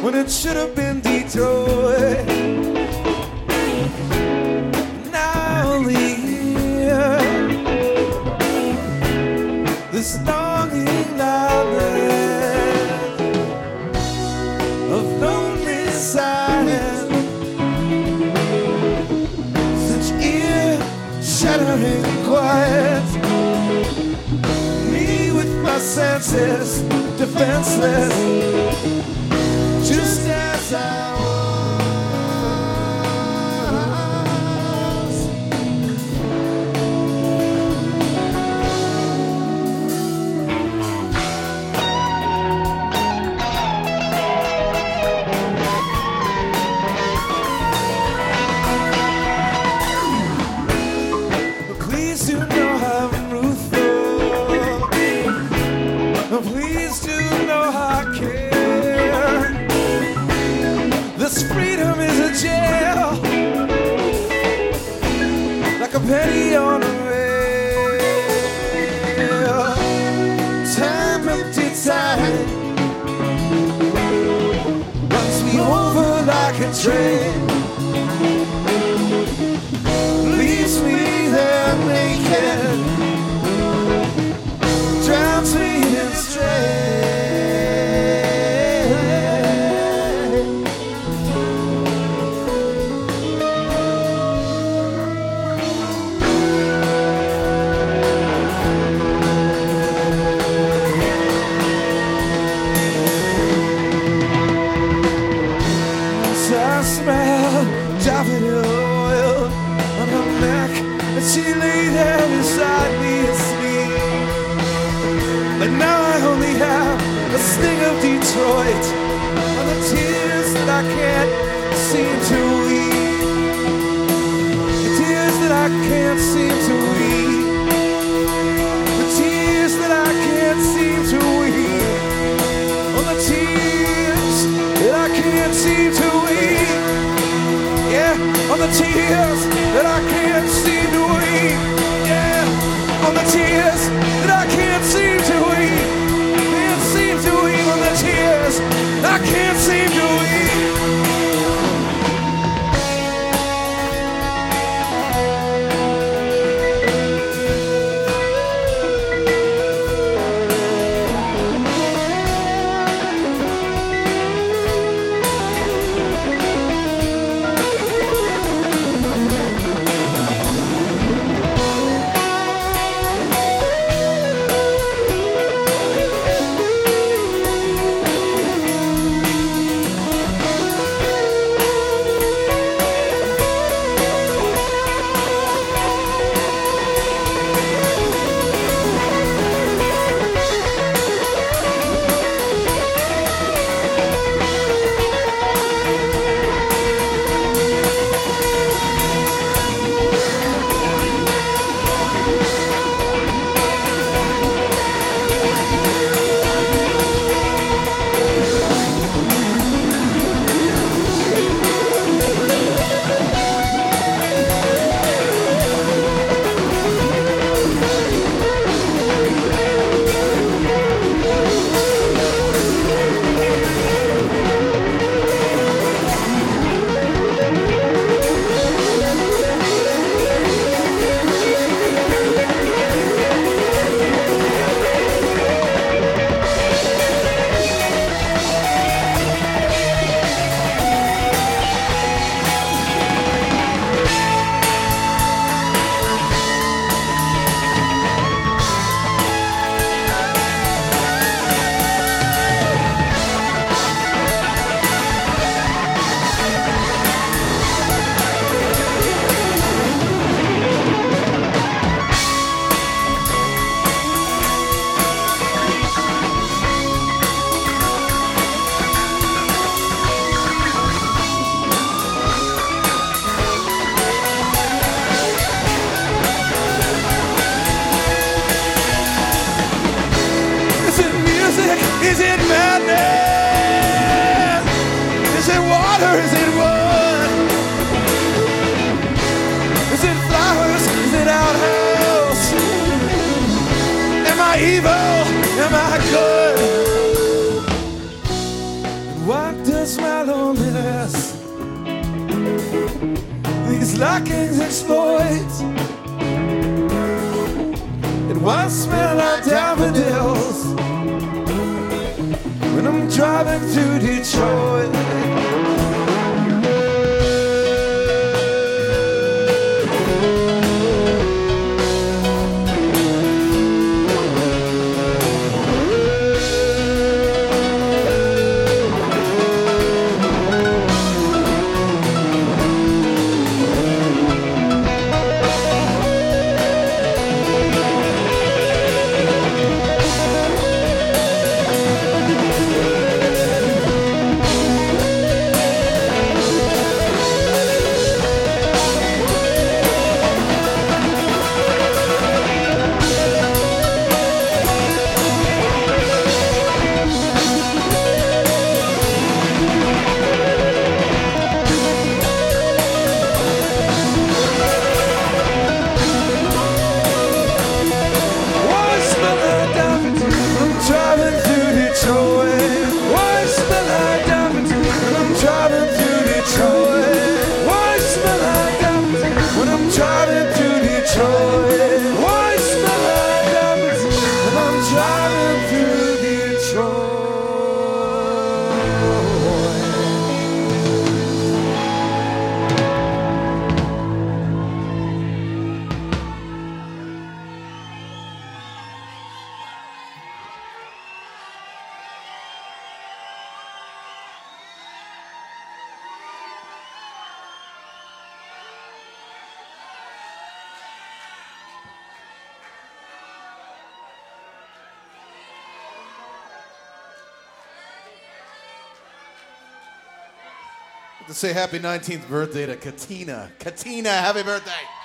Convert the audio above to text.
when it should have been Detroit. Now I only hear this longing loudness of lonely silence, such ear-shattering quiet. Me with my senses defenseless, just as I was. Please do know I'm ruthful. Please do know I care. This freedom is a jail, like a penny on a rail. Time empty time runs me over like a train, leaves me there naked, drowns me in strain. I smell Japanese oil on her neck, and she lay there beside me asleep. But now I only have a sting of Detroit on the tears that I can't seem to weep. The tears that I can't seem to weep. The tears that I can't seem to weep. On the tears that I can't seem to weep. Yeah, on the tears that I can't seem to weep. Yeah, on the tears that I can't seem to weep. Can't seem to weep on the tears I can't seem to weep. Is it madness? Is it water? Is it wood? Is it flowers? Is it outhouse? Am I evil? Am I good? And What does my loneliness, these lockings exploit? And what smell like daffodils when I'm driving through Detroit? To say happy 19th birthday to Katina. Katina, happy birthday.